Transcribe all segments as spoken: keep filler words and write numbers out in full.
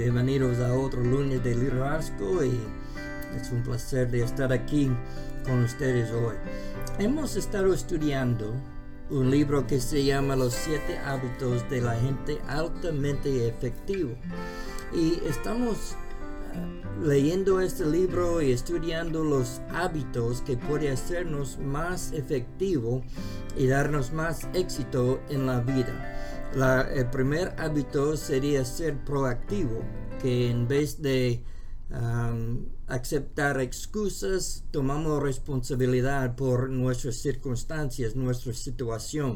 bienvenidos a otro lunes de liderazgo y es un placer de estar aquí con ustedes hoy. Hemos estado estudiando un libro que se llama Los siete hábitos de la gente altamente efectivo y estamos uh, leyendo este libro y estudiando los hábitos que pueden hacernos más efectivo y darnos más éxito en la vida. La, el primer hábito sería ser proactivo, que en vez de um, aceptar excusas, tomamos responsabilidad por nuestras circunstancias, nuestra situación.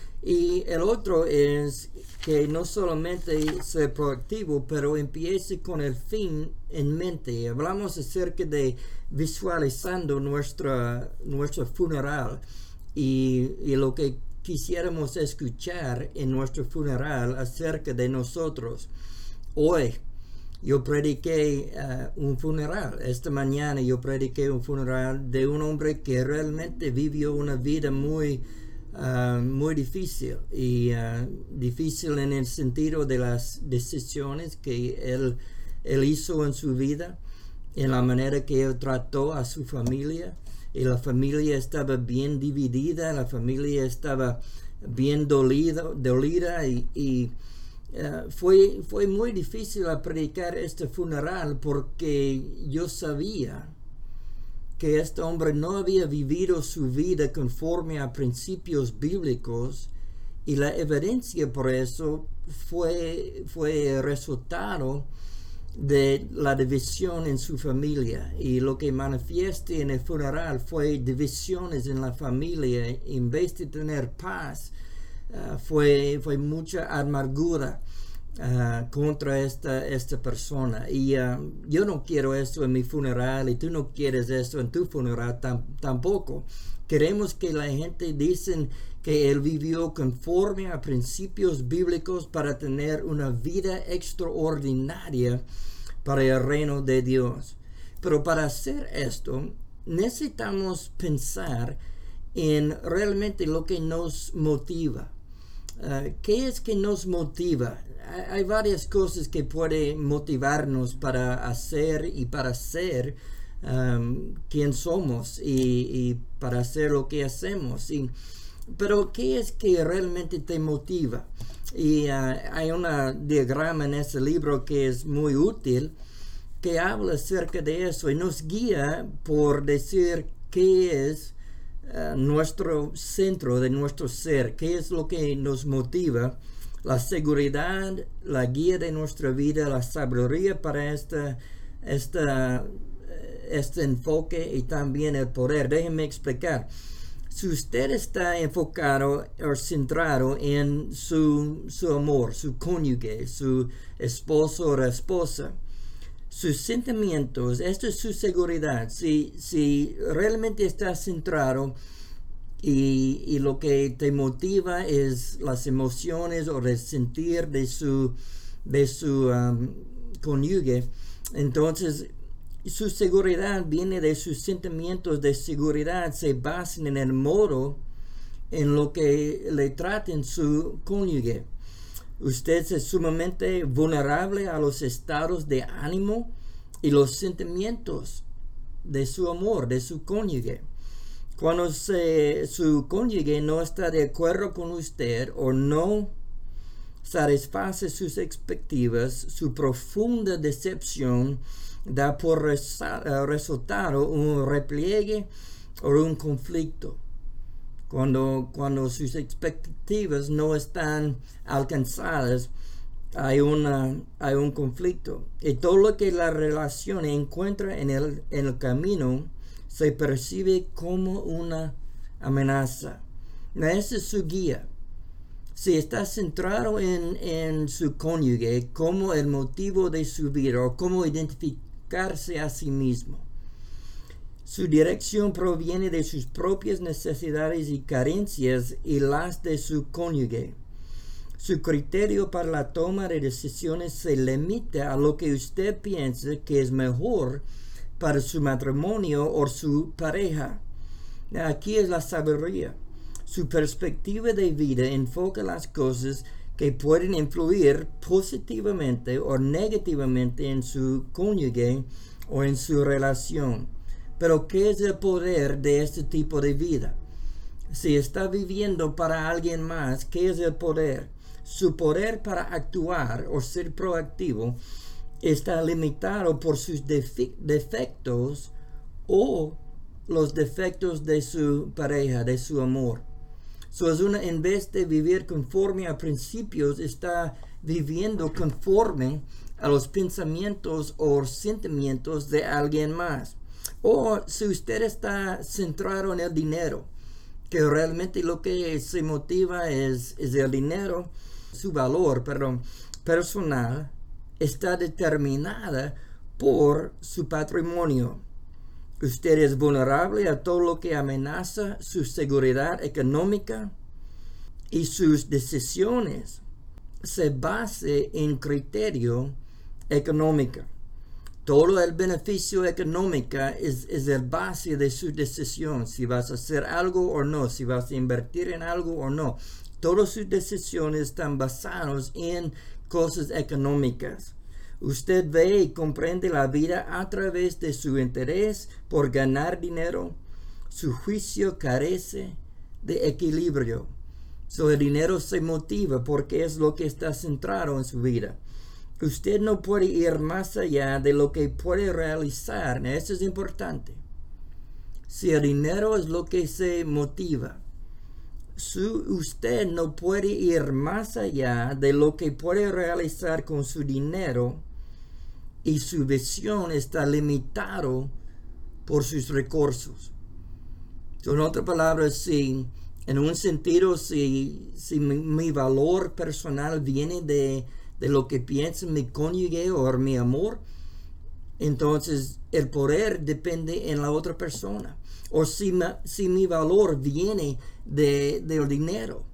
Y el otro es que no solamente ser proactivo, pero empiece con el fin en mente. Hablamos acerca de visualizando nuestra, nuestro funeral y, y lo que quisiéramos escuchar en nuestro funeral acerca de nosotros. Hoy yo prediqué uh, un funeral. Esta mañana yo prediqué un funeral de un hombre que realmente vivió una vida muy, uh, muy difícil. Y uh, difícil en el sentido de las decisiones que él, él hizo en su vida, en la manera que él trató a su familia. Y la familia estaba bien dividida, la familia estaba bien dolida, dolida y, y uh, fue, fue muy difícil a predicar este funeral porque yo sabía que este hombre no había vivido su vida conforme a principios bíblicos y la evidencia por eso fue, fue el resultado de la división en su familia, y lo que manifiesté en el funeral fue divisiones en la familia. En vez de tener paz, uh, fue, fue mucha amargura uh, contra esta, esta persona. Y uh, yo no quiero esto en mi funeral, y tú no quieres esto en tu funeral tam, tampoco. Queremos que la gente dice que él vivió conforme a principios bíblicos para tener una vida extraordinaria para el reino de Dios. Pero para hacer esto, necesitamos pensar en realmente lo que nos motiva. Uh, ¿Qué es que nos motiva? Hay, hay varias cosas que pueden motivarnos para hacer y para ser um, quien somos y, y para hacer lo que hacemos. Y, pero ¿qué es que realmente te motiva? Y uh, hay un diagrama en ese libro que es muy útil, que habla acerca de eso y nos guía por decir qué es uh, nuestro centro de nuestro ser, qué es lo que nos motiva, la seguridad, la guía de nuestra vida, la sabiduría para esta, esta, este enfoque y también el poder. Déjenme explicar. Si usted está enfocado o centrado en su, su amor, su cónyuge, su esposo o esposa, sus sentimientos, esto es su seguridad. Si, si realmente estás centrado y, y lo que te motiva es las emociones o el sentir de su, de su um, cónyuge, entonces su seguridad viene de sus sentimientos de seguridad, se basan en el modo en lo que le traten su cónyuge. Usted es sumamente vulnerable a los estados de ánimo y los sentimientos de su amor, de su cónyuge. Cuando se, su cónyuge no está de acuerdo con usted o no satisface sus expectativas, su profunda decepción da por resultado un repliegue o un conflicto. Cuando, cuando sus expectativas no están alcanzadas, hay, una, hay un conflicto. Y todo lo que la relación encuentra en el, en el camino se percibe como una amenaza. Esa es su guía. Si está centrado en, en su cónyuge como el motivo de su vida o cómo identificarse a sí mismo, su dirección proviene de sus propias necesidades y carencias y las de su cónyuge. Su criterio para la toma de decisiones se limita a lo que usted piensa que es mejor para su matrimonio o su pareja. Aquí es la sabiduría. Su perspectiva de vida enfoca las cosas que pueden influir positivamente o negativamente en su cónyuge o en su relación. Pero ¿qué es el poder de este tipo de vida? Si está viviendo para alguien más, ¿qué es el poder? Su poder para actuar o ser proactivo está limitado por sus defectos o los defectos de su pareja, de su amor. So, es una, en vez de vivir conforme a principios, está viviendo conforme a los pensamientos o sentimientos de alguien más. O si usted está centrado en el dinero, que realmente lo que se motiva es, es el dinero, su valor, perdón, personal está determinada por su patrimonio. Usted es vulnerable a todo lo que amenaza su seguridad económica y sus decisiones se basan en criterio económico. Todo el beneficio económico es, es el base de su decisión, si vas a hacer algo o no, si vas a invertir en algo o no. Todas sus decisiones están basadas en cosas económicas. Usted ve y comprende la vida a través de su interés por ganar dinero. Su juicio carece de equilibrio. So, el dinero se motiva porque es lo que está centrado en su vida. Usted no puede ir más allá de lo que puede realizar. Eso es importante. Si el dinero es lo que se motiva, su, usted no puede ir más allá de lo que puede realizar con su dinero y su visión está limitado por sus recursos. En otras palabras, si en un sentido, si, si mi, mi valor personal viene de, de lo que piensa mi cónyuge o mi amor, entonces el poder depende en la otra persona. O si, ma, si mi valor viene de, del dinero,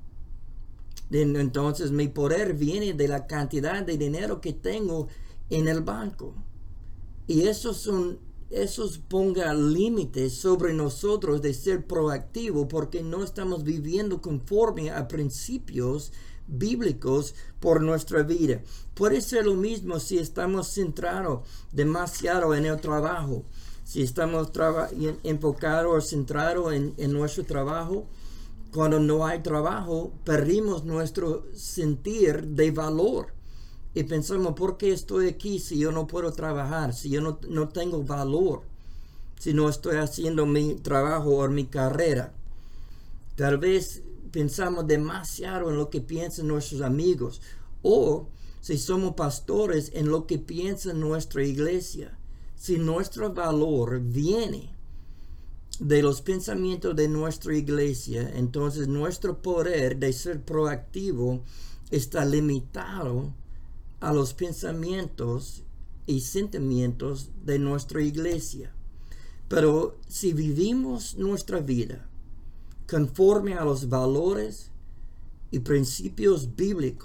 entonces mi poder viene de la cantidad de dinero que tengo en el banco. Y esos son, esos ponga límites sobre nosotros de ser proactivo, porque no estamos viviendo conforme a principios bíblicos por nuestra vida. Puede ser lo mismo si estamos centrados demasiado en el trabajo. Si estamos enfocados o centrados en, en nuestro trabajo, cuando no hay trabajo, perdimos nuestro sentir de valor. Y pensamos, ¿por qué estoy aquí si yo no puedo trabajar? Si yo no, no tengo valor, si no estoy haciendo mi trabajo o mi carrera. Tal vez pensamos demasiado en lo que piensan nuestros amigos. O si somos pastores, en lo que piensa nuestra iglesia. Si nuestro valor viene de los pensamientos de nuestra iglesia, entonces nuestro poder de ser proactivo está limitado a los pensamientos y sentimientos de nuestra iglesia. Pero si vivimos nuestra vida conforme a los valores y principios bíblicos,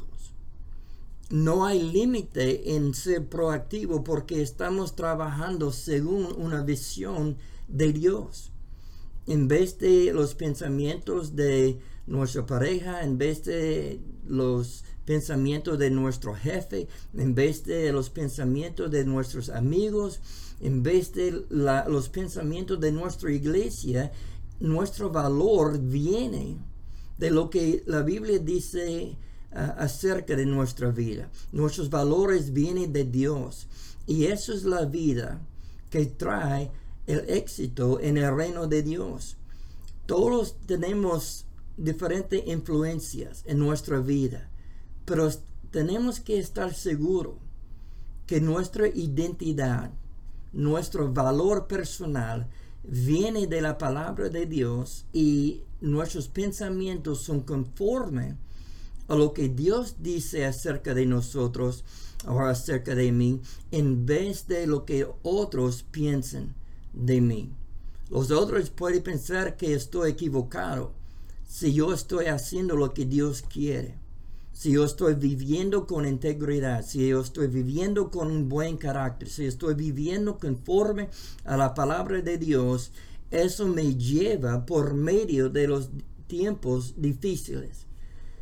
no hay límite en ser proactivo porque estamos trabajando según una visión de Dios. En vez de los pensamientos de nuestra pareja, en vez de los pensamientos de nuestro jefe, en vez de los pensamientos de nuestros amigos, en vez de la, los pensamientos de nuestra iglesia, nuestro valor viene de lo que la Biblia dice uh, acerca de nuestra vida. Nuestros valores vienen de Dios. Y eso es la vida que trae el éxito en el reino de Dios. Todos tenemos diferentes influencias en nuestra vida, pero tenemos que estar seguros que nuestra identidad, nuestro valor personal viene de la palabra de Dios y nuestros pensamientos son conformes a lo que Dios dice acerca de nosotros o acerca de mí, en vez de lo que otros piensan de mí. Los otros pueden pensar que estoy equivocado si yo estoy haciendo lo que Dios quiere, si yo estoy viviendo con integridad, si yo estoy viviendo con un buen carácter, si estoy viviendo conforme a la palabra de Dios. Eso me lleva por medio de los tiempos difíciles.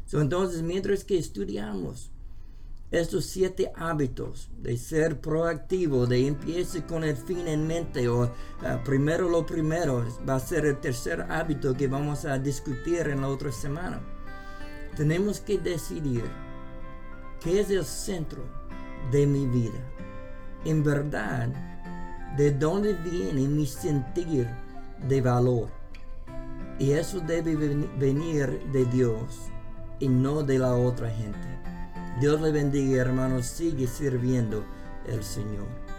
So, entonces, mientras que estudiamos estos siete hábitos de ser proactivo, de empiece con el fin en mente, o uh, primero lo primero, va a ser el tercer hábito que vamos a discutir en la otra semana. Tenemos que decidir qué es el centro de mi vida. En verdad, ¿de dónde viene mi sentir de valor? Y eso debe venir de Dios y no de la otra gente. Dios le bendiga, hermanos. Sigue sirviendo el Señor.